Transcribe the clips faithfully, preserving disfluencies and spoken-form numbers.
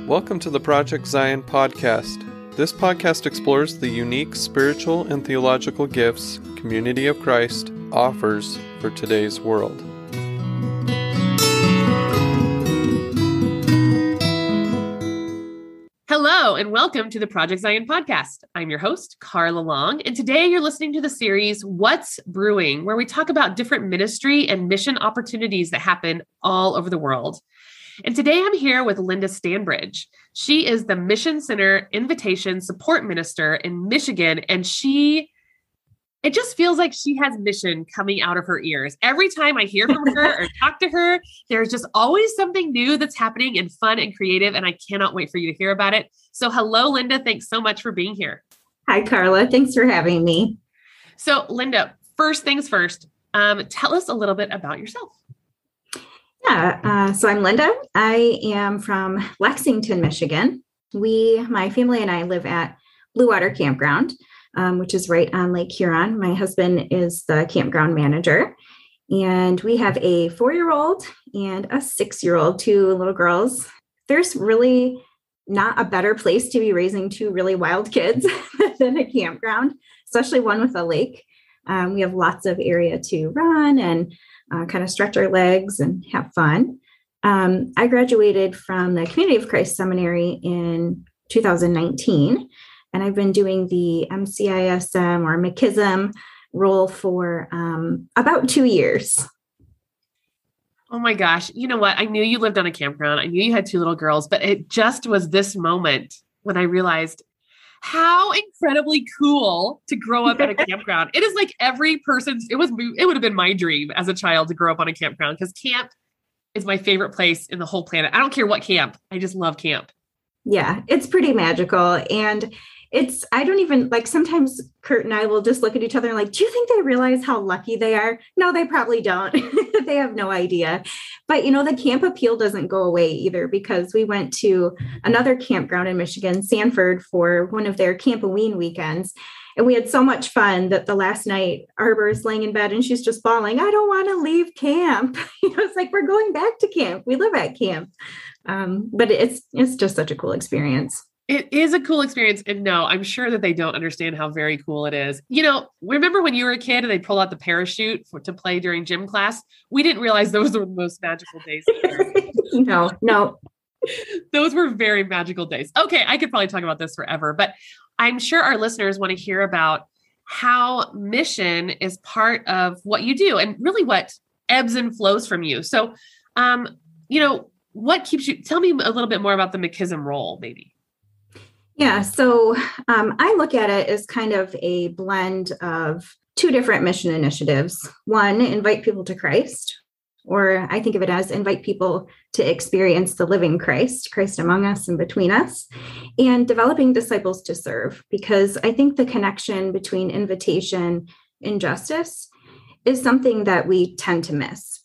Welcome to the Project Zion podcast. This podcast explores the unique spiritual and theological gifts Community of Christ offers for today's world. Hello, and welcome to the Project Zion podcast. I'm your host, Carla Long, and today you're listening to the series, What's Brewing, where we talk about different ministry and mission opportunities that happen all over the world. And today I'm here with Linda Stanbridge. She is the Mission Center Invitation Support Minister in Michigan, and she, it just feels like she has mission coming out of her ears. Every time I hear from her or talk to her, there's just always something new that's happening and fun and creative, and I cannot wait for you to hear about it. So hello, Linda. Thanks so much for being here. Hi, Carla. Thanks for having me. So Linda, first things first, um, tell us a little bit about yourself. Yeah, uh, so I'm Linda. I am from Lexington, Michigan. We, my family and I live at Blue Water Campground, um, which is right on Lake Huron. My husband is the campground manager, and we have a four-year-old and a six-year-old, two little girls. There's really not a better place to be raising two really wild kids than a campground, especially one with a lake. Um, we have lots of area to run and Uh, kind of stretch our legs and have fun. Um, I graduated from the Community of Christ Seminary in two thousand nineteen, and I've been doing the M C I S M or M C I S M role for um, about two years. Oh my gosh. You know what? I knew you lived on a campground. I knew you had two little girls, but it just was this moment when I realized how incredibly cool to grow up at a campground. It is like every person's, it was, it would have been my dream as a child to grow up on a campground, because camp is my favorite place in the whole planet. I don't care what camp. I just love camp. Yeah, it's pretty magical. And it's, I don't even like, sometimes Kurt and I will just look at each other and like, do you think they realize how lucky they are? No, they probably don't. They have no idea. But, you know, the camp appeal doesn't go away either, because we went to another campground in Michigan, Sanford, for one of their Campoween weekends. And we had so much fun that the last night, Arbor's laying in bed and she's just bawling, I don't want to leave camp. You know, it's like, we're going back to camp. We live at camp. Um, but it's it's just such a cool experience. It is a cool experience. And no, I'm sure that they don't understand how very cool it is. You know, remember when you were a kid and they pull out the parachute for, to play during gym class? We didn't realize those were the most magical days. No, no. Those were very magical days. Okay, I could probably talk about this forever, but I'm sure our listeners want to hear about how mission is part of what you do and really what ebbs and flows from you. So, um, you know, what keeps you, tell me a little bit more about the M C I S M role, maybe. Yeah, so um, I look at it as kind of a blend of two different mission initiatives. One, invite people to Christ, or I think of it as invite people to experience the living Christ, Christ among us and between us, and developing disciples to serve, because I think the connection between invitation and justice is something that we tend to miss.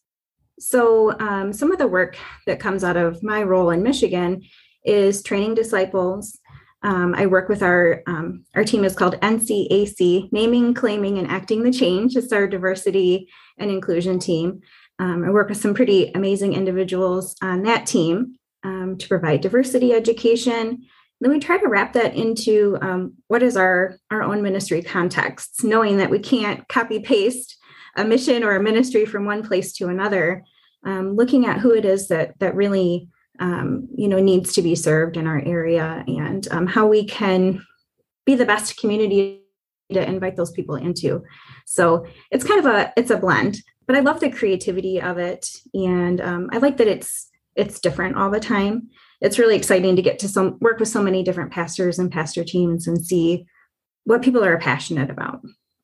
So um, some of the work that comes out of my role in Michigan is training disciples. Um, I work with our, um, our team is called N C A C, Naming, Claiming, and Acting the Change. It's our diversity and inclusion team. Um, I work with some pretty amazing individuals on that team um, to provide diversity education. Then we try to wrap that into um, what is our, our own ministry contexts, knowing that we can't copy paste a mission or a ministry from one place to another, um, looking at who it is that, that really Um, you know, needs to be served in our area, and um, how we can be the best community to invite those people into. So it's kind of a, it's a blend, but I love the creativity of it. And um, I like that it's, it's different all the time. It's really exciting to get to some work with so many different pastors and pastor teams and see what people are passionate about.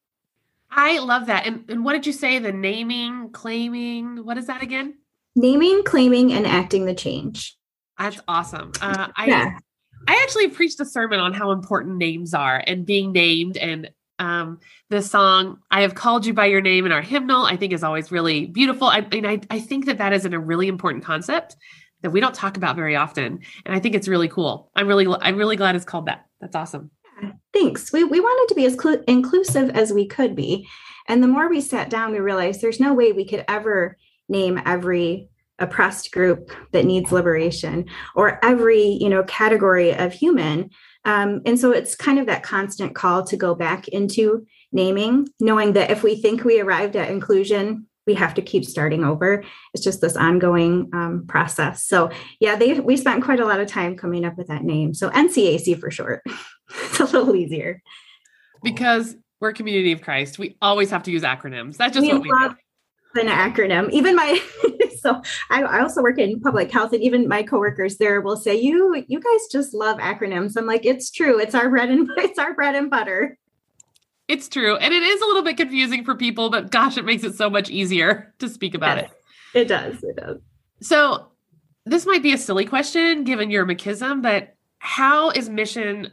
I love that. And, and what did you say? The naming, claiming, what is that again? Naming, claiming, and acting the change. That's awesome. Uh, I yeah. I actually preached a sermon on how important names are and being named. And um, the song, I Have Called You By Your Name in our hymnal, I think is always really beautiful. I mean, I, I think that that is a really important concept that we don't talk about very often. And I think it's really cool. I'm really, I'm really glad it's called that. That's awesome. Yeah, thanks. We, we wanted to be as cl- inclusive as we could be. And the more we sat down, we realized there's no way we could ever name every oppressed group that needs liberation, or every, you know, category of human. Um, and so it's kind of that constant call to go back into naming, knowing that if we think we arrived at inclusion, we have to keep starting over. It's just this ongoing um, process. So yeah, they we spent quite a lot of time coming up with that name. So N C A C for short. It's a little easier. Because we're Community of Christ, we always have to use acronyms. That's just we what we love do. An acronym. Even my so I, I also work in public health, and even my coworkers there will say, "You you guys just love acronyms." I'm like, it's true. It's our bread and it's our bread and butter. It's true. And it is a little bit confusing for people, but gosh, it makes it so much easier to speak about Yes, it. It does. It does. So this might be a silly question given your McKism, but how is mission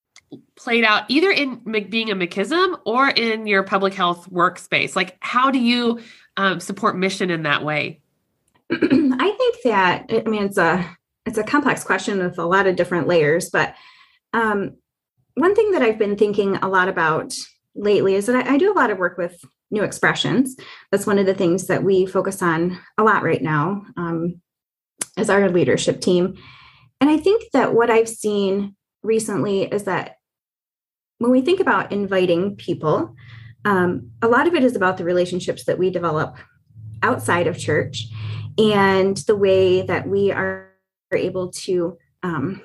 played out either in being a McKism or in your public health workspace? Like, how do you um, support mission in that way? I think that, I mean, it's a, it's a complex question with a lot of different layers, but um, one thing that I've been thinking a lot about lately is that I, I do a lot of work with new expressions. That's one of the things that we focus on a lot right now um, as our leadership team. And I think that what I've seen recently is that when we think about inviting people, um, a lot of it is about the relationships that we develop outside of church and the way that we are able to um,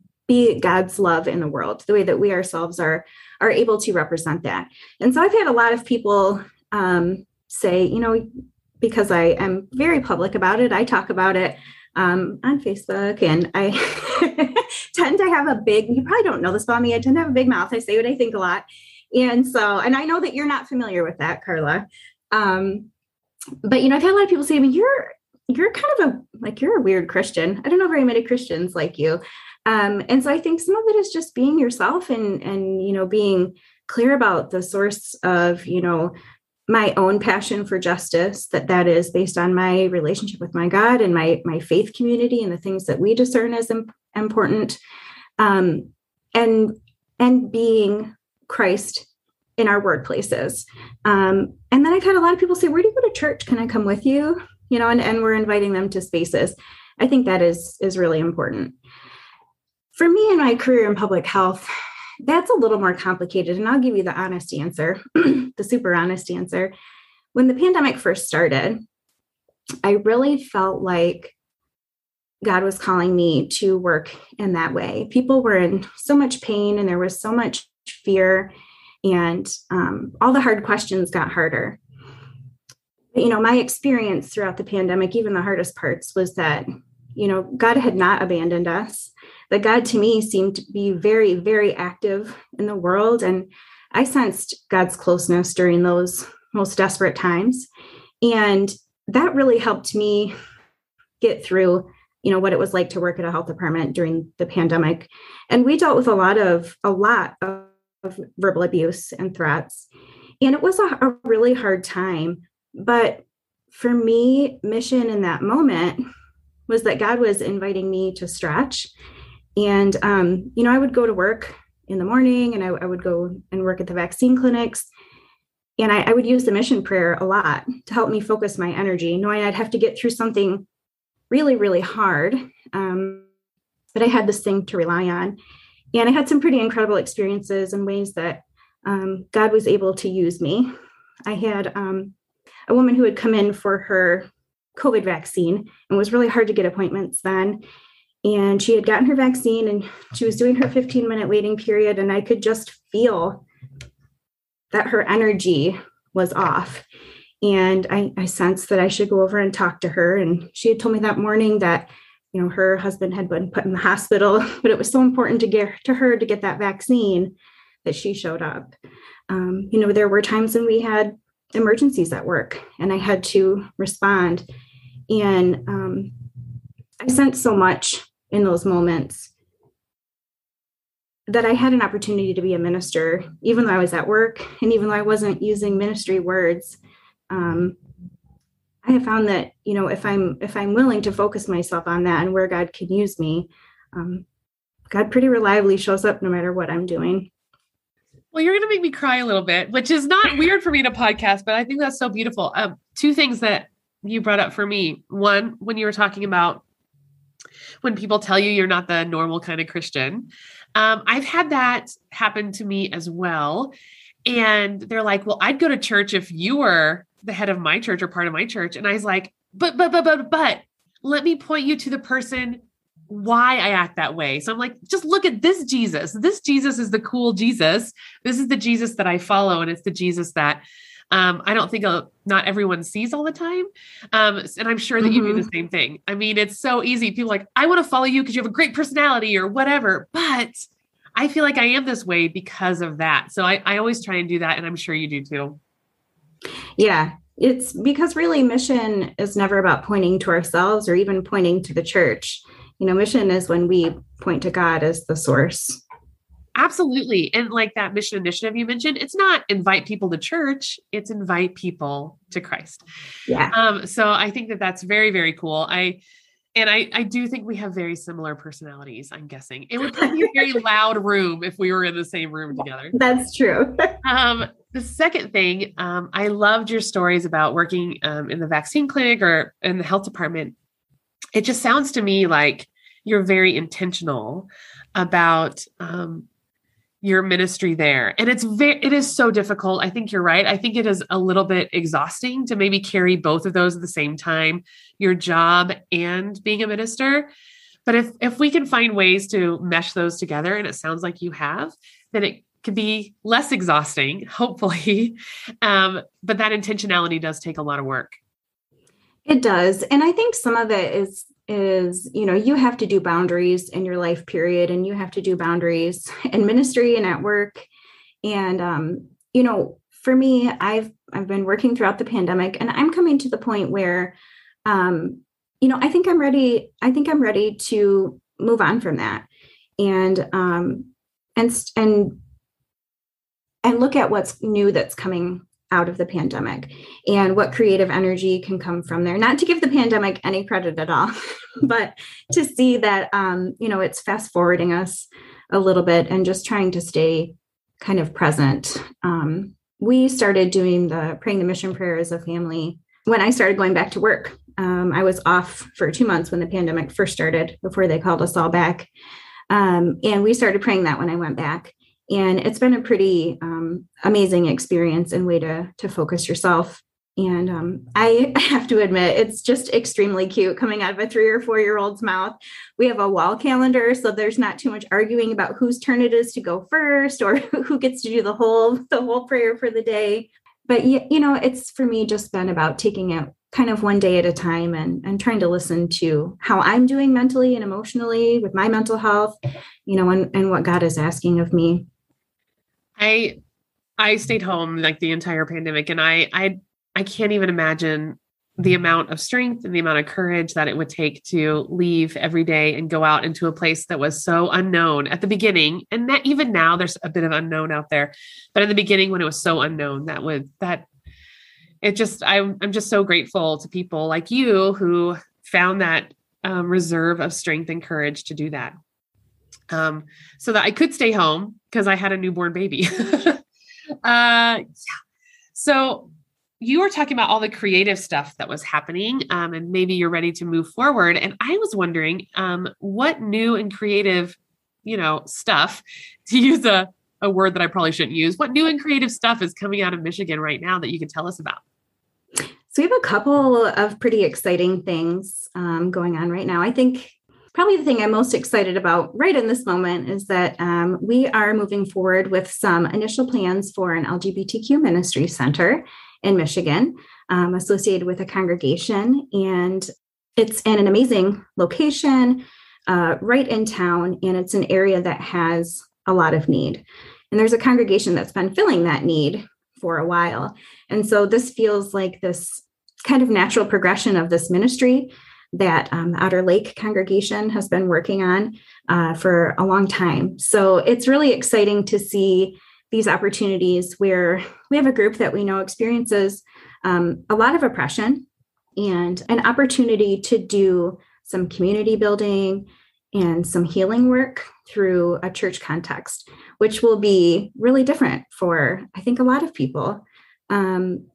be God's love in the world, the way that we ourselves are, are able to represent that. And so I've had a lot of people um, say, you know, because I am very public about it, I talk about it um, on Facebook, and I tend to have a big, you probably don't know this about me, I tend to have a big mouth. I say what I think a lot. And so, and I know that you're not familiar with that, Carla. Um, but, you know, I've had a lot of people say, I mean, you're, you're kind of a, like, you're a weird Christian. I don't know very many Christians like you. Um, and so I think some of it is just being yourself and, and, you know, being clear about the source of, you know, my own passion for justice, that that is based on my relationship with my God and my, my faith community and the things that we discern as im- important. Um, and, and being Christ in our workplaces. Um, and then I've had a lot of people say, where do you go to church? Can I come with you? You know, and, and we're inviting them to spaces. I think that is, is really important. For me in my career in public health, that's a little more complicated. And I'll give you the honest answer, the super honest answer. When the pandemic first started, I really felt like God was calling me to work in that way. People were in so much pain and there was so much fear, and um, all the hard questions got harder. You know, my experience throughout the pandemic, even the hardest parts, was that, you know, God had not abandoned us. That God to me seemed to be very, very active in the world. And I sensed God's closeness during those most desperate times. And that really helped me get through, you know, what it was like to work at a health department during the pandemic. And we dealt with a lot of, a lot of verbal abuse and threats. And it was a, a really hard time. But for me, mission in that moment was that God was inviting me to stretch. And, um, you know, I would go to work in the morning and I, I would go and work at the vaccine clinics. And I, I would use the mission prayer a lot to help me focus my energy, knowing I'd have to get through something really, really hard. Um, but I had this thing to rely on. And I had some pretty incredible experiences and ways that um, God was able to use me. I had um, a woman who had come in for her COVID vaccine, and it was really hard to get appointments then. And she had gotten her vaccine and she was doing her fifteen minute waiting period. And I could just feel that her energy was off. And I, I sensed that I should go over and talk to her. And she had told me that morning that, you know, her husband had been put in the hospital, but it was so important to get to her to get that vaccine that she showed up. Um, you know, there were times when we had emergencies at work and I had to respond. And um, I sensed so much in those moments that I had an opportunity to be a minister, even though I was at work and even though I wasn't using ministry words. Um, I have found that, you know, if I'm if I'm willing to focus myself on that and where God can use me, um, God pretty reliably shows up no matter what I'm doing. Well, you're going to make me cry a little bit, which is not weird for me to podcast, but I think that's so beautiful. Um, two things that you brought up for me. One, when you were talking about when people tell you you're not the normal kind of Christian, um, I've had that happen to me as well. And they're like, well, I'd go to church if you were the head of my church or part of my church. And I was like, but, but, but, but, but let me point you to the person why I act that way. So I'm like, just look at this Jesus. This Jesus is the cool Jesus. This is the Jesus that I follow. And it's the Jesus that um, I don't think uh, not everyone sees all the time. Um, and I'm sure that mm-hmm. you do the same thing. I mean, it's so easy. People are like, I want to follow you because you have a great personality or whatever. But I feel like I am this way because of that. So I, I always try and do that. And I'm sure you do too. Yeah. It's because really mission is never about pointing to ourselves or even pointing to the church. You know, mission is when we point to God as the source. Absolutely. And like that mission initiative you mentioned, it's not invite people to church, it's invite people to Christ. Yeah. Um, so I think that that's very, very cool. I, and I, I do think we have very similar personalities, I'm guessing. It would probably be a very loud room if we were in the same room together. That's true. um, the second thing, um, I loved your stories about working um, in the vaccine clinic or in the health department. It just sounds to me like you're very intentional about um, your ministry there. And it's very, it is so difficult. I think you're right. I think it is a little bit exhausting to maybe carry both of those at the same time, your job and being a minister. But if, if we can find ways to mesh those together, and it sounds like you have, then it can be less exhausting, hopefully. Um, but that intentionality does take a lot of work. It does. And I think some of it is, is, you know, you have to do boundaries in your life period, and you have to do boundaries in ministry and at work. And, um, you know, for me, I've, I've been working throughout the pandemic, and I'm coming to the point where, um, you know, I think I'm ready. I think I'm ready to move on from that and, um, and, and, and look at what's new that's coming out of the pandemic and what creative energy can come from there. Not to give the pandemic any credit at all, but to see that, um, you know, it's fast forwarding us a little bit and just trying to stay kind of present. Um, we started doing the praying the mission prayer as a family when I started going back to work. Um, I was off for two months when the pandemic first started, before they called us all back. Um, and we started praying that when I went back. And it's been a pretty um, amazing experience and way to, to focus yourself. And um, I have to admit, it's just extremely cute coming out of a three or four year old's mouth. We have a wall calendar, so there's not too much arguing about whose turn it is to go first or who gets to do the whole, the whole prayer for the day. But, you know, it's for me just been about taking it kind of one day at a time and, and trying to listen to how I'm doing mentally and emotionally with my mental health, you know, and, and what God is asking of me. I, I stayed home like the entire pandemic, and I, I, I can't even imagine the amount of strength and the amount of courage that it would take to leave every day and go out into a place that was so unknown at the beginning. And that even now there's a bit of unknown out there, but in the beginning when it was so unknown, that would, that it just, I'm, I'm just so grateful to people like you who found that um, reserve of strength and courage to do that. Um, so that I could stay home because I had a newborn baby. uh, yeah. So you were talking about all the creative stuff that was happening, um, and maybe you're ready to move forward. And I was wondering, um, what new and creative, you know, stuff, to use a, a word that I probably shouldn't use, what new and creative stuff is coming out of Michigan right now that you could tell us about? So we have a couple of pretty exciting things um, going on right now. I think probably the thing I'm most excited about right in this moment is that um, we are moving forward with some initial plans for an L G B T Q ministry center in Michigan, um, associated with a congregation. And it's in an amazing location uh, right in town. And it's an area that has a lot of need. And there's a congregation that's been filling that need for a while. And so this feels like this kind of natural progression of this ministry that um, Outer Lake congregation has been working on uh, for a long time. So it's really exciting to see these opportunities where we have a group that we know experiences um, a lot of oppression and an opportunity to do some community building and some healing work through a church context, which will be really different for, I think, a lot of people. Um,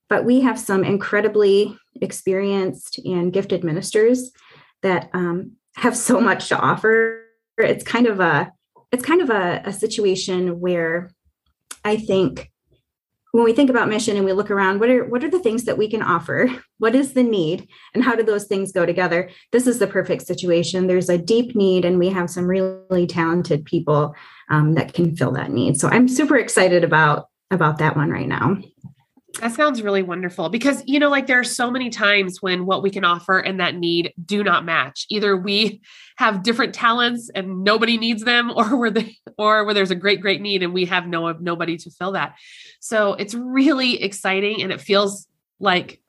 but we have some incredibly experienced and gifted ministers that um, have so much to offer. It's kind of a, it's kind of a, a situation where I think when we think about mission and we look around, what are, what are the things that we can offer? What is the need? And how do those things go together? This is the perfect situation. There's a deep need, and we have some really talented people um, that can fill that need. So I'm super excited about, about that one right now. That sounds really wonderful because, you know, like there are so many times when what we can offer and that need do not match. Either we have different talents and nobody needs them, or where they, or where there's a great, great need and we have no, nobody to fill that. So it's really exciting. And it feels like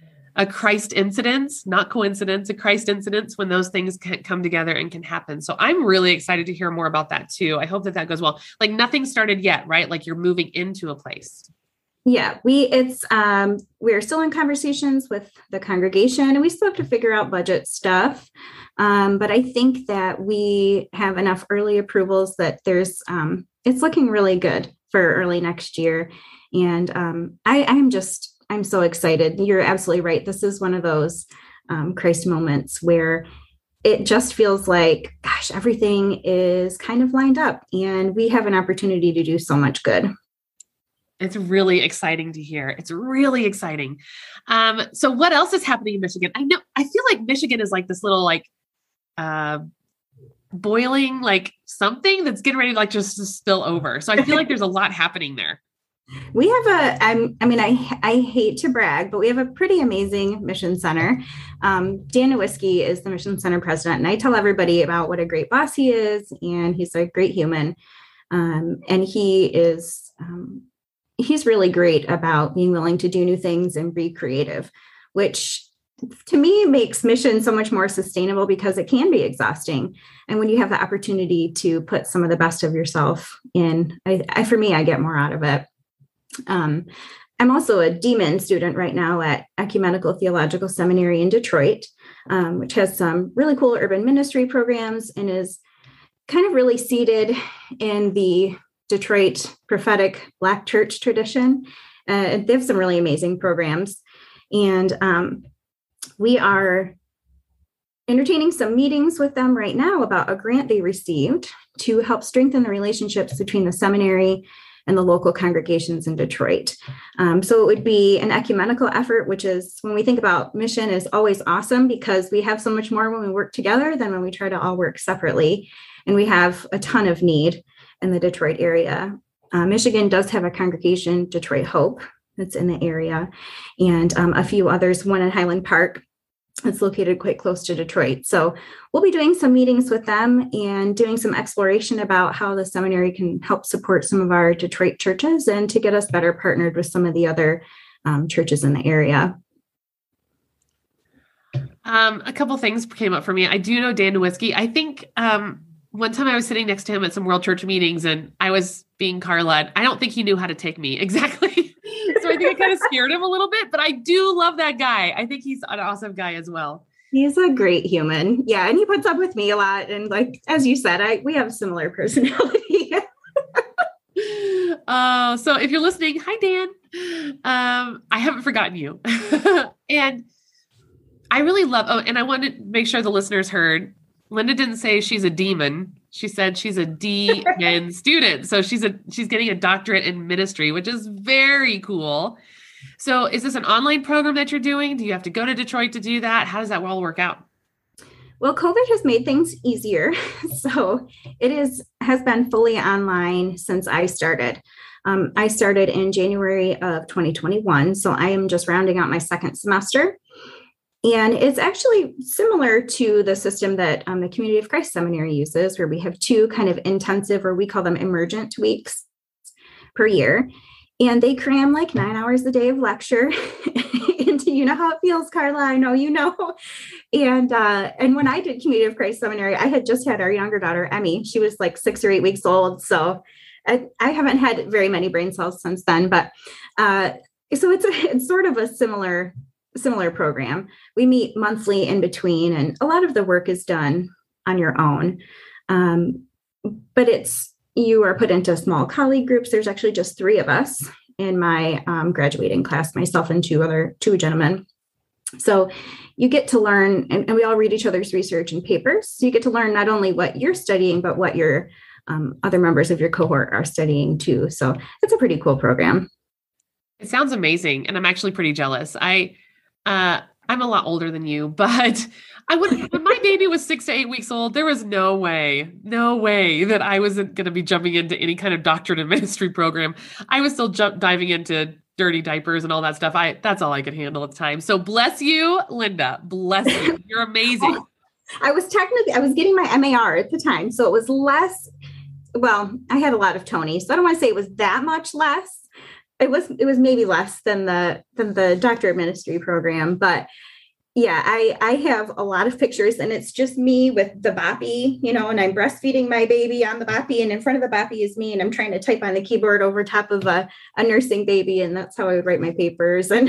a Christ incidence, not coincidence, a Christ incidence when those things can come together and can happen. So I'm really excited to hear more about that too. I hope that that goes well. Like nothing started yet, right? Like you're moving into a place. Yeah, we, it's, um, we're still in conversations with the congregation, and we still have to figure out budget stuff. Um, but I think that we have enough early approvals that there's, um, it's looking really good for early next year. And, um, I, I'm just, I'm so excited. You're absolutely right. This is one of those, um, Christ moments where it just feels like, gosh, everything is kind of lined up and we have an opportunity to do so much good. It's really exciting to hear. It's really exciting. Um, so what else is happening in Michigan? I know, I feel like Michigan is like this little, like, uh, boiling, like something that's getting ready to like just to spill over. So I feel like there's a lot happening there. We have a, I'm, I mean, I, I hate to brag, but we have a pretty amazing mission center. Um, Dan Nowicki is the mission center president, and I tell everybody about what a great boss he is, and he's a great human. Um, and he is, um, he's really great about being willing to do new things and be creative, which to me makes mission so much more sustainable because it can be exhausting. And when you have the opportunity to put some of the best of yourself in, I, I for me, I get more out of it. Um, I'm also a D Min student right now at Ecumenical Theological Seminary in Detroit, um, which has some really cool urban ministry programs and is kind of really seated in the Detroit prophetic Black church tradition. Uh, they have some really amazing programs. And um, we are entertaining some meetings with them right now about a grant they received to help strengthen the relationships between the seminary and the local congregations in Detroit. Um, so it would be an ecumenical effort, which is, when we think about mission, is always awesome because we have so much more when we work together than when we try to all work separately. And we have a ton of need in the Detroit area. Uh, Michigan does have a congregation, Detroit Hope, that's in the area, and um, a few others, one in Highland Park. It's located quite close to Detroit. So we'll be doing some meetings with them and doing some exploration about how the seminary can help support some of our Detroit churches and to get us better partnered with some of the other um, churches in the area. Um, a couple things came up for me. I do know Dan Nowicki. I think um, one time I was sitting next to him at some World Church meetings and I was being car-led. I don't think he knew how to take me exactly. So I think I kind of scared him a little bit, but I do love that guy. I think he's an awesome guy as well. He's a great human. Yeah. And he puts up with me a lot. And like, as you said, I, we have similar personality. uh, so if you're listening, hi, Dan. Um, I haven't forgotten you. And I really love, oh, and I wanted to make sure the listeners heard, Linda didn't say she's a demon. She said she's a D Min student. So she's a, she's getting a doctorate in ministry, which is very cool. So is this an online program that you're doing? Do you have to go to Detroit to do that? How does that all work out? Well, COVID has made things easier. So it is, has been fully online since I started. Um, I started in January of twenty twenty-one. So I am just rounding out my second semester. And it's actually similar to the system that um, the Community of Christ Seminary uses, where we have two kind of intensive, or we call them emergent weeks per year. And they cram like nine hours a day of lecture into, you know how it feels, Carla, I know you know. And uh, and when I did Community of Christ Seminary, I had just had our younger daughter, Emmy. She was like six or eight weeks old. So I, I haven't had very many brain cells since then. But uh, so it's, a, it's sort of a similar similar program. We meet monthly in between, and a lot of the work is done on your own. Um, but it's, you are put into small colleague groups. There's actually just three of us. in my um, graduating class, myself and two other two gentlemen. So you get to learn, and, and we all read each other's research and papers. So you get to learn not only what you're studying, but what your um, other members of your cohort are studying too. So it's a pretty cool program. It sounds amazing. And I'm actually pretty jealous. I, uh, I'm a lot older than you, but I would, when my baby was six to eight weeks old, there was no way, no way that I wasn't going to be jumping into any kind of doctorate in ministry program. I was still jump diving into dirty diapers and all that stuff. I, that's all I could handle at the time. So bless you, Linda, bless you. You're amazing. Oh, I was technically, I was getting my M A R at the time. So it was less, well, I had a lot of Tony, so I don't want to say it was that much less. It was, it was maybe less than the, than the doctorate of ministry program, but yeah, I, I have a lot of pictures, and it's just me with the boppy, you know, and I'm breastfeeding my baby on the boppy, and in front of the boppy is me, and I'm trying to type on the keyboard over top of a, a nursing baby. And that's how I would write my papers. And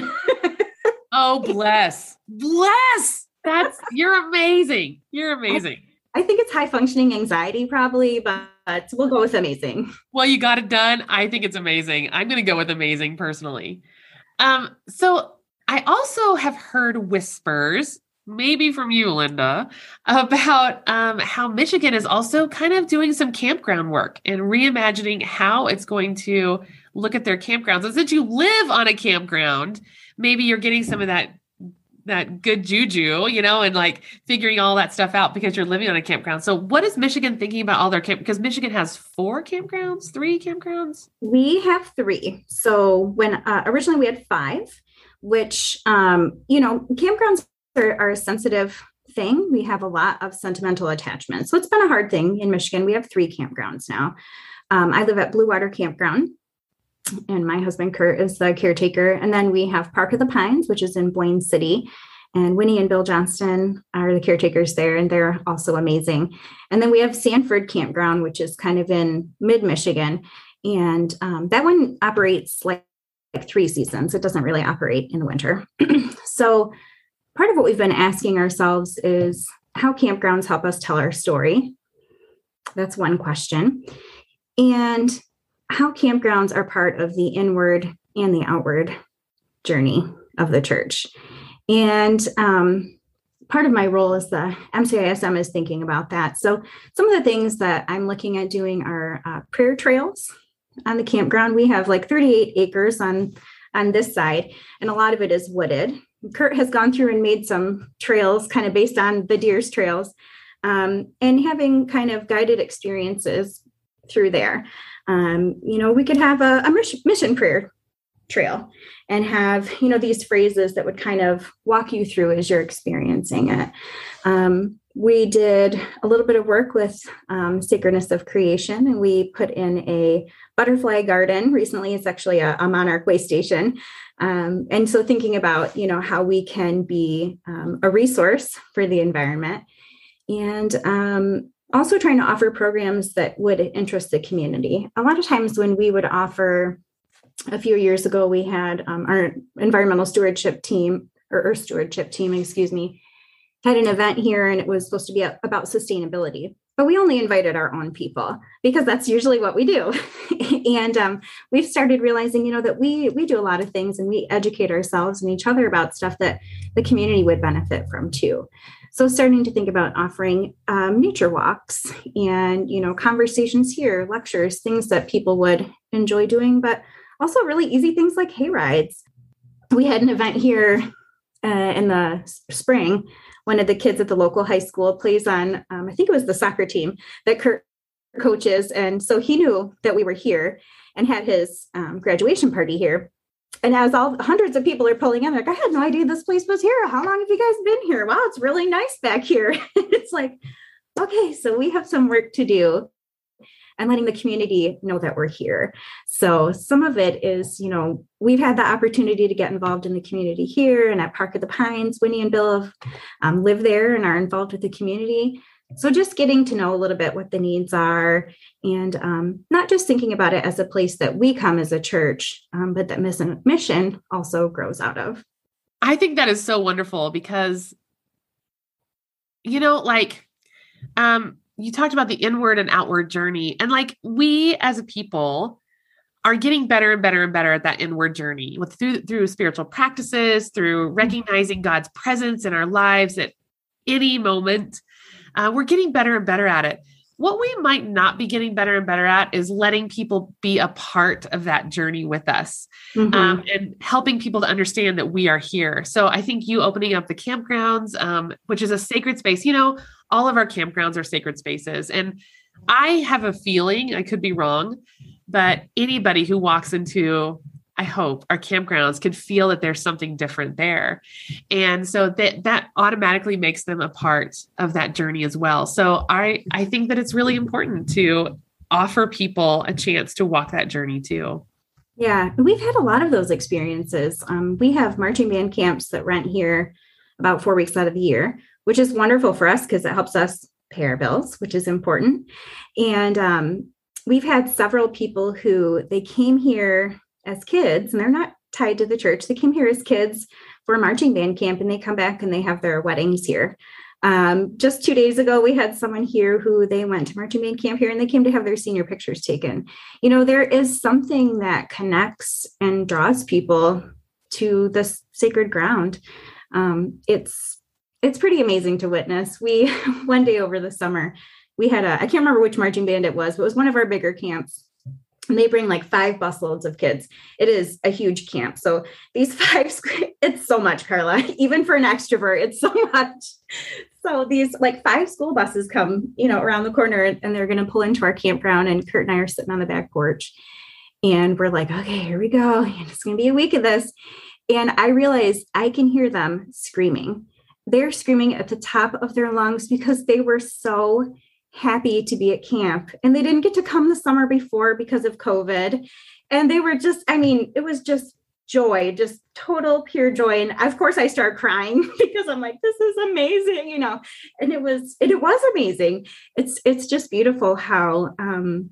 oh, bless, bless. That's, you're amazing. You're amazing. I, I think it's high functioning anxiety probably, but we'll go with amazing. Well, you got it done. I think it's amazing. I'm going to go with amazing personally. Um, so I also have heard whispers, maybe from you, Linda, about um, how Michigan is also kind of doing some campground work and reimagining how it's going to look at their campgrounds. And since you live on a campground, maybe you're getting some of that that good juju, you know, and like figuring all that stuff out because you're living on a campground. So what is Michigan thinking about all their camp? Because Michigan has four campgrounds, three campgrounds. We have three. So when uh, originally we had five, which, um, you know, campgrounds are, are a sensitive thing. We have a lot of sentimental attachments. So it's been a hard thing in Michigan. We have three campgrounds now. Um, I live at Blue Water Campground, and my husband, Kurt, is the caretaker. And then we have Park of the Pines, which is in Boyne City. And Winnie and Bill Johnston are the caretakers there, and they're also amazing. And then we have Sanford Campground, which is kind of in mid-Michigan. And um, that one operates like, like three seasons. It doesn't really operate in the winter. So part of what we've been asking ourselves is how campgrounds help us tell our story. That's one question. And how campgrounds are part of the inward and the outward journey of the church. And um, part of my role as the M C I S M is thinking about that. So some of the things that I'm looking at doing are uh, prayer trails on the campground. We have like thirty-eight acres on, on this side, and a lot of it is wooded. Kurt has gone through and made some trails kind of based on the deer's trails, um, and having kind of guided experiences through there. Um, you know, we could have a, a mission prayer trail and have, you know, these phrases that would kind of walk you through as you're experiencing it. Um, we did a little bit of work with um, Sacredness of Creation, and we put in a butterfly garden. Recently, it's actually a, a monarch way station. Um, and so thinking about, you know, how we can be um, a resource for the environment, and um, also trying to offer programs that would interest the community. A lot of times when we would offer, a few years ago, we had um, our environmental stewardship team, or earth stewardship team, excuse me, had an event here, and it was supposed to be a, about sustainability. But we only invited our own people because that's usually what we do. And um, we've started realizing, you know, that we we do a lot of things, and we educate ourselves and each other about stuff that the community would benefit from too. So starting to think about offering um, nature walks and, you know, conversations here, lectures, things that people would enjoy doing, but also really easy things like hay rides. We had an event here uh, in the spring. One of the kids at the local high school plays on, um, I think it was the soccer team that Kurt coaches. And so he knew that we were here and had his um, graduation party here. And as all hundreds of people are pulling in, like, I had no idea this place was here. How long have you guys been here? Wow, it's really nice back here. It's like, okay, so we have some work to do, and letting the community know that we're here. So some of it is, you know, we've had the opportunity to get involved in the community here and at Park of the Pines. Winnie and Bill have, um, live there and are involved with the community. So just getting to know a little bit what the needs are, and um, not just thinking about it as a place that we come as a church, um, but that mission, mission also grows out of. I think that is so wonderful because, you know, like, um, you talked about the inward and outward journey, and like we as a people are getting better and better and better at that inward journey with through, through spiritual practices, through recognizing God's presence in our lives at any moment. Uh, we're getting better and better at it. What we might not be getting better and better at is letting people be a part of that journey with us, mm-hmm. um, and helping people to understand that we are here. So I think you opening up the campgrounds, um, which is a sacred space, you know, all of our campgrounds are sacred spaces. And I have a feeling, I could be wrong, but anybody who walks into, I hope, our campgrounds could feel that there's something different there. And so that, that automatically makes them a part of that journey as well. So I, I think that it's really important to offer people a chance to walk that journey too. Yeah, we've had a lot of those experiences. Um, we have marching band camps that rent here about four weeks out of the year, which is wonderful for us because it helps us pay our bills, which is important. And um, we've had several people who they came here as kids, and they're not tied to the church. They came here as kids for a marching band camp, and they come back and they have their weddings here. Um, just two days ago, we had someone here who they went to marching band camp here, and they came to have their senior pictures taken. You know, there is something that connects and draws people to this sacred ground. Um, it's it's pretty amazing to witness. We one day over the summer, we had a I can't remember which marching band it was, but it was one of our bigger camps. And they bring like five busloads of kids. It is a huge camp. So these five, it's so much, Carla, even for an extrovert, it's so much. So these like five school buses come, you know, around the corner, and they're going to pull into our campground, and Kurt and I are sitting on the back porch, and we're like, okay, here we go. It's going to be a week of this. And I realized I can hear them screaming. They're screaming at the top of their lungs because they were so happy to be at camp, and they didn't get to come the summer before because of COVID. And they were just, I mean, it was just joy, just total pure joy. And of course I started crying because I'm like, this is amazing, you know, and it was, it, it was amazing. It's, it's just beautiful how, um,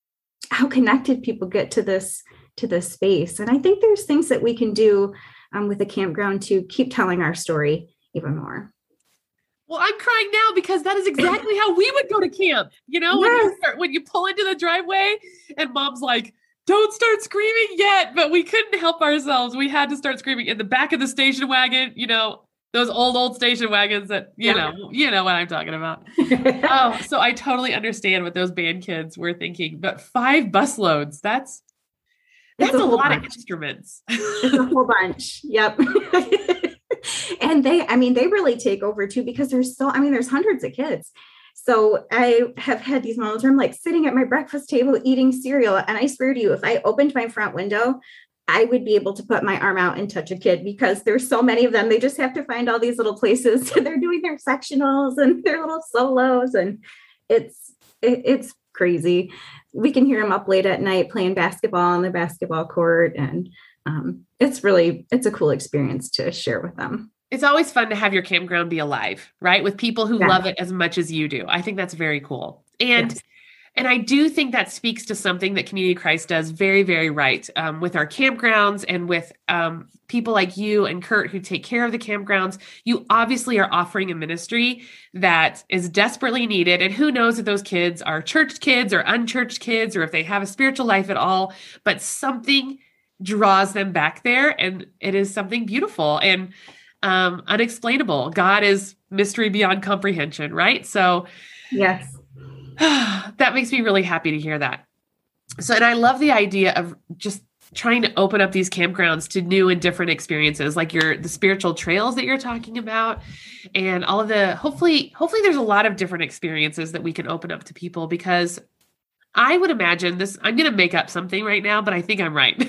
how connected people get to this, to this space. And I think there's things that we can do um, with the campground to keep telling our story even more. Well, I'm crying now because that is exactly how we would go to camp. You know, Yes. when you start, when you pull into the driveway and mom's like, don't start screaming yet, but we couldn't help ourselves. We had to start screaming in the back of the station wagon, you know, those old, old station wagons that, you Yeah. know, you know what I'm talking about. Oh, so I totally understand what those band kids were thinking, but five busloads, that's, that's It's a, a whole lot bunch. of instruments. It's a whole bunch. Yep. And they, I mean, they really take over too, because there's so, I mean, there's hundreds of kids. So I have had these moments where I'm like sitting at my breakfast table eating cereal. And I swear to you, if I opened my front window, I would be able to put my arm out and touch a kid, because there's so many of them. They just have to find all these little places. They're doing their sectionals and their little solos. And it's, it, it's crazy. We can hear them up late at night playing basketball on the basketball court. And um, it's really, it's a cool experience to share with them. It's always fun to have your campground be alive, right? With people who Yeah. love it as much as you do. I think that's very cool. And Yes. and I do think that speaks to something that Community of Christ does very, very right um, with our campgrounds and with um, people like you and Kurt who take care of the campgrounds. You obviously are offering a ministry that is desperately needed. And who knows if those kids are church kids or unchurched kids, or if they have a spiritual life at all, but something draws them back there. And it is something beautiful and um, unexplainable. God is mystery beyond comprehension, right? So Yes. that makes me really happy to hear that. So, and I love the idea of just trying to open up these campgrounds to new and different experiences, like your, the spiritual trails that you're talking about, and all of the, hopefully, hopefully there's a lot of different experiences that we can open up to people, because I would imagine this, I'm going to make up something right now, but I think I'm right.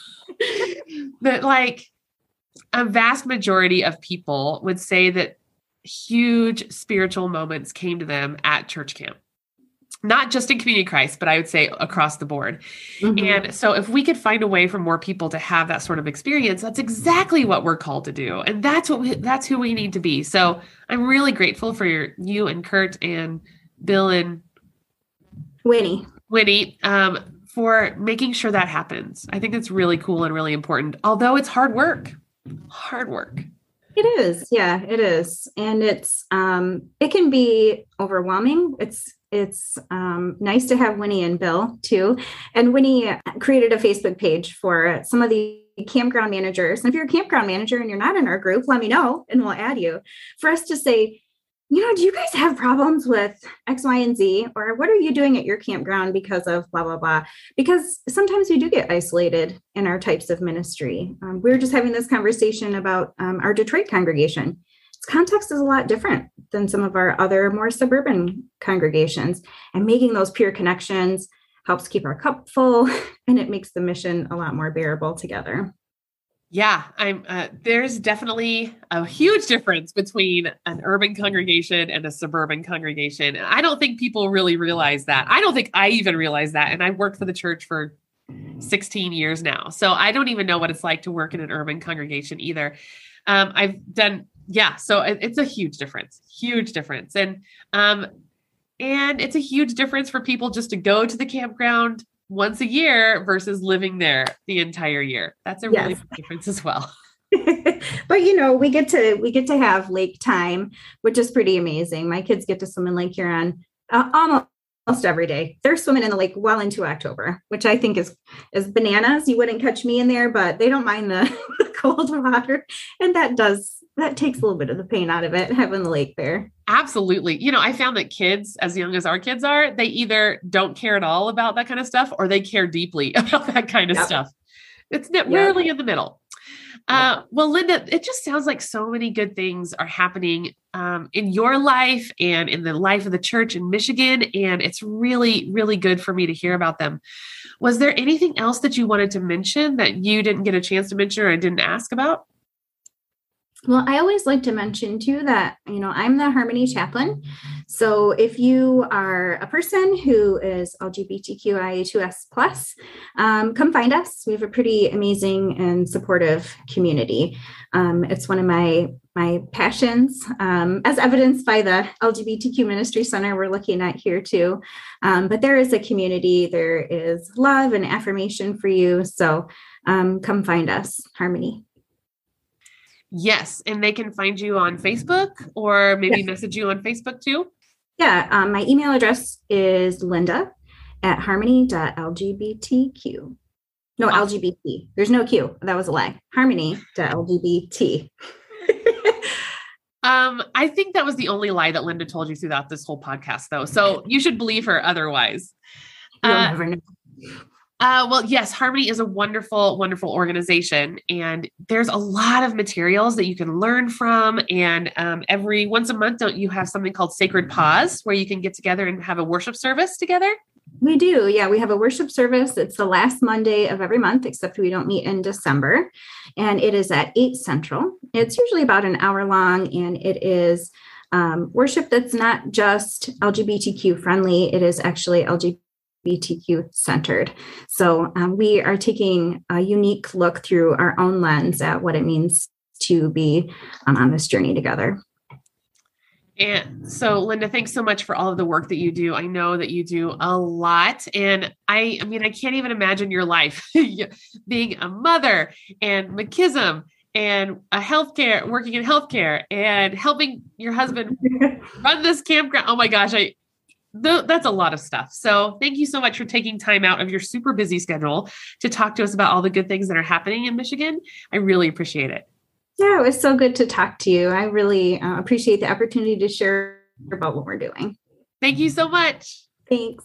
That like a vast majority of people would say that huge spiritual moments came to them at church camp. Not just in Community of Christ, but I would say across the board. Mhm. And so if we could find a way for more people to have that sort of experience, that's exactly what we're called to do. And that's what we, that's who we need to be. So I'm really grateful for your, you and Kurt and Bill and Winnie. Winnie, um, for making sure that happens. I think that's really cool and really important, although it's hard work, hard work. It is. Yeah, it is. And it's, um, it can be overwhelming. It's, it's um, nice to have Winnie and Bill too. And Winnie created a Facebook page for some of the campground managers. And if you're a campground manager and you're not in our group, let me know and we'll add you, for us to say, you know, do you guys have problems with X, Y, and Z? Or what are you doing at your campground because of blah, blah, blah? Because sometimes we do get isolated in our types of ministry. Um, we were just having this conversation about um, our Detroit congregation. Its context is a lot different than some of our other more suburban congregations. And making those peer connections helps keep our cup full, and it makes the mission a lot more bearable together. Yeah, I'm. Uh, there's definitely a huge difference between an urban congregation and a suburban congregation. And I don't think people really realize that. I don't think I even realize that. And I've worked for the church for sixteen years now. So I don't even know what it's like to work in an urban congregation either. Um, I've done, yeah, so it, it's a huge difference, huge difference. And, um, and it's a huge difference for people just to go to the campground once a year versus living there the entire year. That's a really Yes. big difference as well. But you know, we get to we get to have lake time, which is pretty amazing. My kids get to swim in Lake Huron uh, almost every day. They're swimming in the lake well into October, which I think is is bananas. You wouldn't catch me in there, but they don't mind the, the cold water, and that does that takes a little bit of the pain out of it, having the lake there. Absolutely. You know, I found that kids, as young as our kids are, they either don't care at all about that kind of stuff or they care deeply about that kind of Yep. stuff. It's not Yep. rarely in the middle. Uh, well, Linda, it just sounds like so many good things are happening um, in your life and in the life of the church in Michigan. And it's really, really good for me to hear about them. Was there anything else that you wanted to mention that you didn't get a chance to mention or I didn't ask about? Well, I always like to mention too that, you know, I'm the Harmony chaplain. So if you are a person who is L G B T Q I A two S plus, um, come find us. We have a pretty amazing and supportive community. Um, it's one of my my passions, um, as evidenced by the L G B T Q Ministry Center we're looking at here too. Um, but there is a community, there is love and affirmation for you. So um, come find us, Harmony. Yes. And they can find you on Facebook or maybe Yes. message you on Facebook too. Yeah, um, my email address is linda at harmony dot L G B T Q. No, Awesome. L G B T. There's no Q. That was a lie. harmony dot L G B T. Um, I think that was the only lie that Linda told you throughout this whole podcast, though. So you should believe her otherwise. You'll Uh, never know. Uh, well, yes, Harmony is a wonderful, wonderful organization, and there's a lot of materials that you can learn from. And um, every once a month, don't you have something called Sacred Pause, where you can get together and have a worship service together? We do. Yeah, we have a worship service. It's the last Monday of every month, except we don't meet in December. And it is at eight Central. It's usually about an hour long, and it is um, worship that's not just L G B T Q friendly. It is actually L G B T Q centered. So um, we are taking a unique look through our own lens at what it means to be um, on this journey together. And so, Linda, thanks so much for all of the work that you do. I know that you do a lot. And I, I mean, I can't even imagine your life being a mother and McKism and a healthcare, working in healthcare and helping your husband run this campground. Oh my gosh, I, th- that's a lot of stuff. So thank you so much for taking time out of your super busy schedule to talk to us about all the good things that are happening in Michigan. I really appreciate it. Yeah, it was so good to talk to you. I really uh, appreciate the opportunity to share about what we're doing. Thank you so much. Thanks.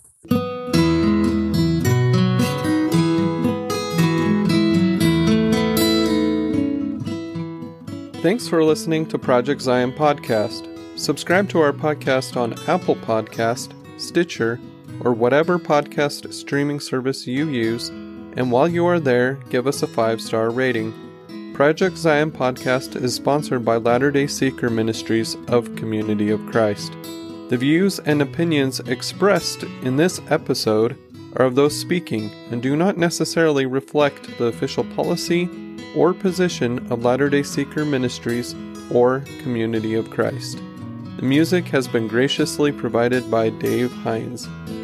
Thanks for listening to Project Zion Podcast. Subscribe to our podcast on Apple Podcast, Stitcher, or whatever podcast streaming service you use, and while you are there, give us a five-star rating. Project Zion Podcast is sponsored by Latter-day Seeker Ministries of Community of Christ. The views and opinions expressed in this episode are of those speaking and do not necessarily reflect the official policy or position of Latter-day Seeker Ministries or Community of Christ. The music has been graciously provided by Dave Hines.